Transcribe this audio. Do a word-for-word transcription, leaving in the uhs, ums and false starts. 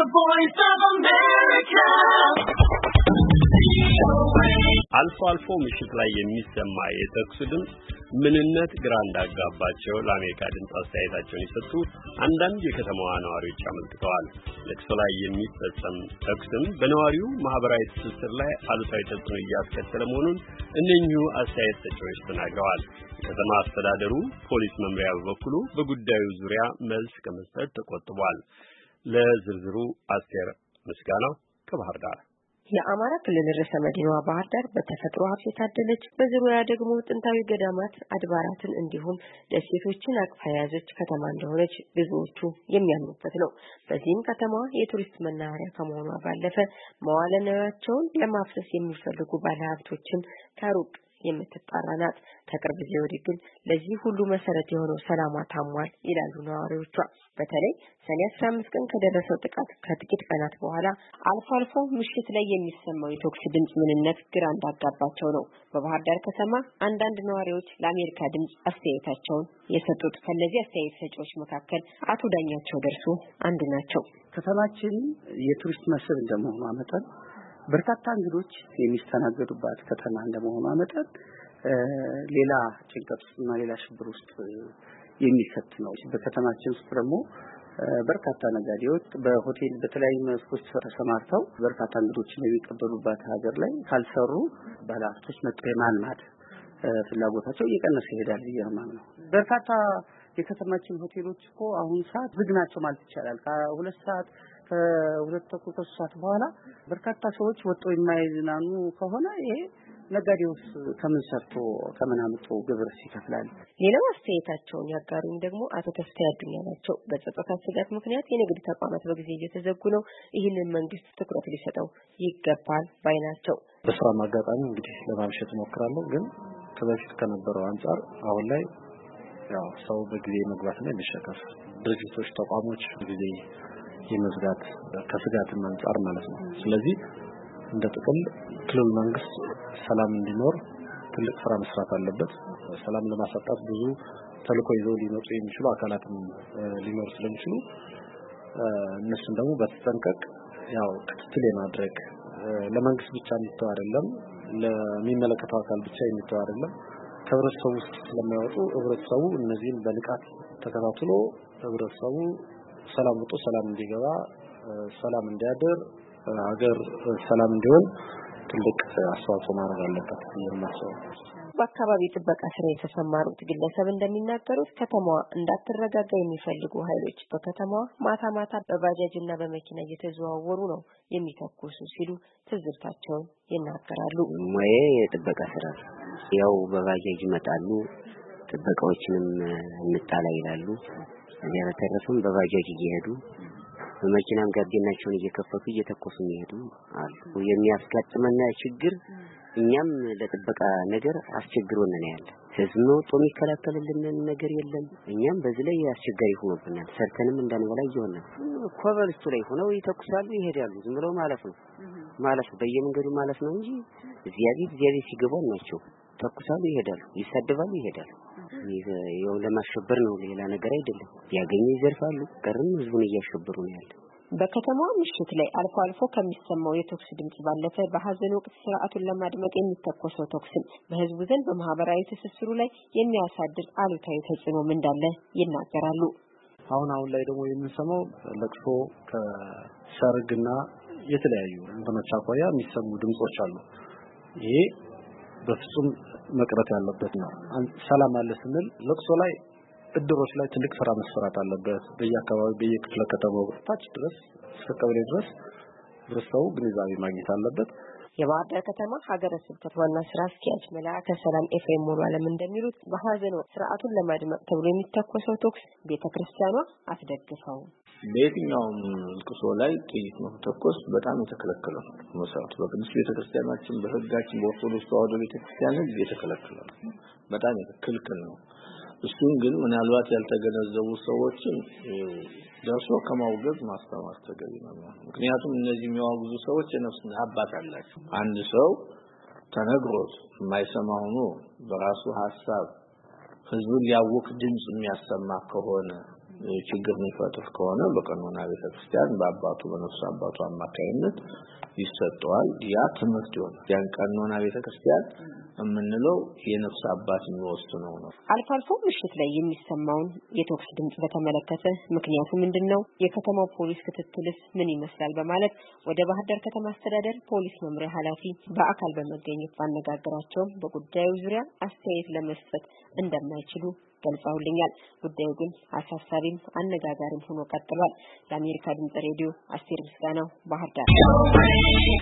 voice of America. አልፎ አልፎ ምሽት ላይ የሚሰማ የተኩስ ድምጽ ምንነት ግራ እንዳጋባቸው ለአሜሪካ ድምጽ አስተያየታቸውን የሰጡ አንዳንድ የከተማዋ ነዋሪዎች አመልክተዋል። ለቅሶ ላይ የሚፈጸም ተኩስም በነዋሪው ማህበራዊ ትስስር ላይ አሉታዊ ተጽዕኖ እያስከተለ መሆኑን እነኚሁ አስተያየት ሰጪዎች ተናግረዋል። የከተማ አስተዳደሩ ፖሊስ መምሪያ በበኩሉ በጉዳዩ ዙሪያ መልስ ከመስጠት ተቆጥቧል። ለዝርዝሩ አስቴር ምስጋናው ከባህር ዳር። የአማራ ክልል ርዕሰ መዲናዋ ባህር ዳር በተፈጥሮ ሀብት የታደለች በዙሪያዋ ደግሞ ጥንታዊ ገዳማት አድባራትን እንዲሁም ደሴቶችን አቅፋ የያዘች ከተማ እንደሆነች ብዙዎቹ የሚያምኑበት ነው። በዚህም ከተማዋ የቱሪስት መናኸሪያ ከመሆኗ ባለፈ መዋዕለ ንዋያቸውን ለማፍሰስ የሚፈልጉ ባለሀብቶችን ከሩቅ የምትጣራ ናት። ከቅርብ ጊዜ ወዲህ ግን ለዚህ ሁሉ መሰረት የሆነው ሰላሟ ታሟል ይላሉ ነዋሪዎቿ። በተለይ ሰኔ አስራ አምስት ቀን ከደረሰው ጥቃት ከጥቂት ቀናት በኋላ አልፎ አልፎ ምሽት ላይ የሚሰማው የተኩስ ድምጽ ምንነት ግራ እንዳጋባቸው ነው በባህር ዳር ከተማ አንዳንድ ነዋሪዎች ለአሜሪካ ድምጽ አስተያየታቸውን የሰጡት። ከነዚህ አስተያየት ሰጪዎች መካከል አቶ ዳኛቸው ደርሶ አንዱ ናቸው። ከተማችን የቱሪስት መስህብ እንደመሆኗ መጠን በርካታ እንግዶች የሚስተናገዱባት ከተማ እንደመሆኗ መጠን ሌላ ጭንቀት እና ሌላ ሽብር ውስጥ የሚከት ነው። በከተማችን ውስጥ ደግሞ በርካታ ነጋዴዎች በሆቴል በተለያዩ መስኮች ተሰማርተው በርካታ እንግዶችን የሚቀበሉባት ሀገር ላይ ካልሰሩ ባለሀብቶች መጥተው የማልማት ፍላጎታቸው እየቀነሰ ይሄዳል ይያማም ነው። በርካታ የከተማችን ሆቴሎች እኮ አሁን ሰዓት ዝግ ናቸው ማለት ይቻላል። ከሁለት ሰዓት ከሁለት ተኩል ከሶስት በኋላ በርካታ ሰዎች ወጥተው የማይዝናኑ ከሆነ ይሄ ነጋዴውስ ከምን ሰርቶ ከምን አምጦ ግብር ይከፍላል? ሌላው አስተያየታቸውን ያጋሩኝ ደግሞ አቶ ተስፋዬ አዱኛ ናቸው። በጸጥታ ስጋት ምክንያት የንግድ ተቋማት በጊዜ እየተዘጉ ነው። ይህንን መንግስት ትኩረት ሊሰጠው ይገባል ባይ ናቸው። በስራ ማጋጣሚ እንግዲህ ለማምሸት ሞክራለሁ፣ ግን ከበፊት ከነበረው አንፃር አሁን ላይ ያው ሰው በጊዜ መግባትና የሚሸከፍ ድርጅቶች ተቋሞች ጊዜ የመዝጋት ከስጋትም አንፃር ማለት ነው። ስለዚህ እንደ ጥቅል ክልል መንግስት ሰላም እንዲኖር ትልቅ ስራ መስራት አለበት። ሰላም ለማሳጣት ብዙ ተልዕኮ ይዘው ሊመጡ የሚችሉ አካላትም ሊኖሩ ስለሚችሉ እነሱን ደግሞ በተጠንቀቅ ያው ክትትል የማድረግ ለመንግስት ብቻ የሚተው አይደለም፣ ለሚመለከተው አካል ብቻ የሚተው አይደለም። ከህብረተሰቡ ውስጥ ስለማይወጡ ህብረተሰቡ እነዚህን በንቃት ተከታትሎ ህብረተሰቡ ሰላም ወጥቶ ሰላም እንዲገባ ሰላም እንዲያደር ሀገር ሰላም እንዲሆን ትልቅ አስተዋጽኦ ማድረግ አለበት የማስበው። በአካባቢ ጥበቃ ስራ የተሰማሩት ግለሰብ እንደሚናገሩት ከተማዋ እንዳትረጋጋ የሚፈልጉ ኃይሎች በከተማዋ ማታ ማታ በባጃጅና በመኪና እየተዘዋወሩ ነው የሚተኩሱ ሲሉ ትዝብታቸውን ይናገራሉ። ሞዬ የጥበቃ ስራ ያው በባጃጅ ይመጣሉ፣ ጥበቃዎችንም እንጣላ ይላሉ። እዚያ በተረፈም በባጃጅ እየሄዱ በመኪናም ጋቢናቸውን እየከፈቱ እየተኮሱ ይሄዱ አሉ። የሚያስጋጥመና ችግር እኛም ለጥበቃ ነገር አስቸግሮን ነው ያለ። ህዝብ ነው ጦም ይከላከልልን ነገር የለም። እኛም በዚህ ላይ አስቸጋሪ ሆኖብናል። ሰርተንም እንዳንበላ ይሆነ ኮቨርስቱ ላይ ሆነው ይተኩሳሉ ይሄዳሉ። ዝም ብለው ማለፍ ነው ማለፍ በየመንገዱ ማለፍ ነው እንጂ እዚያ ቤት እዚያ ቤት ሲገቡ ናቸው ተኩሳሉ ይሄዳሉ፣ ይሳደባሉ ይሄዳሉ። ይሄው ለማሸበር ነው ሌላ ነገር አይደለም። ያገኙ ይዘርፋሉ፣ ቀርም ህዝቡን እያሸበሩ ነው ያለ። በከተማው ምሽት ላይ አልፎ አልፎ ከሚሰማው የተኩስ ድምጽ ባለፈ በሐዘን ወቅት ስርዓቱን ለማድመቅ የሚተኮሰው ተኩስም በህዝቡ ዘንድ በማህበራዊ ትስስሩ ላይ የሚያሳድር አሉታዊ ተጽዕኖ እንዳለ ይናገራሉ። አሁን አሁን ላይ ደግሞ የምንሰማው ለቅሶ ከሰርግና የተለያዩ እንትኖች አኳያ የሚሰሙ ድምጾች አሉ። ይሄ በፍጹም መቅረት ያለበት ነው። ሰላም አለ ስንል ለቅሶ ላይ እድሮች ላይ ትልቅ ስራ መስራት አለበት። በየአካባቢው በየክፍለ ከተማው ታች ድረስ እስከ ቀበሌ ድረስ ህብረተሰቡ ግንዛቤ ማግኘት አለበት። የባህር ዳር ከተማ ሀገረ ስብከት ዋና ስራ አስኪያጅ መልአከ ሰላም ኤፍሬም ሞላለም እንደሚሉት በሐዘን ወቅት ስርዓቱን ለማድመቅ ተብሎ የሚተኮሰው ተኩስ ቤተክርስቲያኗ አትደግፈው። በየትኛውም ልቅሶ ላይ ጥይት መተኮስ በጣም የተከለከለ ነው። መሰረቱ በቅዱስ ቤተክርስቲያናችን በህጋችን በኦርቶዶክስ ተዋሕዶ ቤተክርስቲያን የተከለከለ ነው። በጣም ክልክል ነው። እሱን ግን ምናልባት ያልተገነዘቡ ሰዎችን ደርሶ ከማውገዝ ማስተማር ተገቢ ነው። ምክንያቱም እነዚህ የሚያወግዙ ሰዎች የነፍስ አባት አላቸው። አንድ ሰው ተነግሮት የማይሰማ ሆኖ በራሱ ሐሳብ ህዝቡን ሊያውክ ድምጽ የሚያሰማ ከሆነ ችግር የሚፈጥር ከሆነ በቀኖና ቤተክርስቲያን በአባቱ በነፍስ አባቱ አማካይነት ይሰጠዋል። ያ ትምህርት ይሆናል። ያን ቀኖና ቤተክርስቲያን የምንለው የነፍስ አባት የሚወስነው ነው። አልፎ አልፎ ምሽት ላይ የሚሰማውን የተኩስ ድምጽ በተመለከተ ምክንያቱ ምንድነው? የከተማው ፖሊስ ክትትልስ ምን ይመስላል? በማለት ወደ ባህር ዳር ከተማ አስተዳደር ፖሊስ መምሪያ ኃላፊ በአካል በመገኘት ባነጋገራቸው በጉዳዩ ዙሪያ አስተያየት ለመስጠት እንደማይችሉ ገልጸውልኛል። ጉዳዩ ግን አሳሳቢም አነጋጋሪም ሆኖ ቀጥሏል። ለአሜሪካ ድምጽ ሬዲዮ አስቴር ምስጋናው ባህር ዳር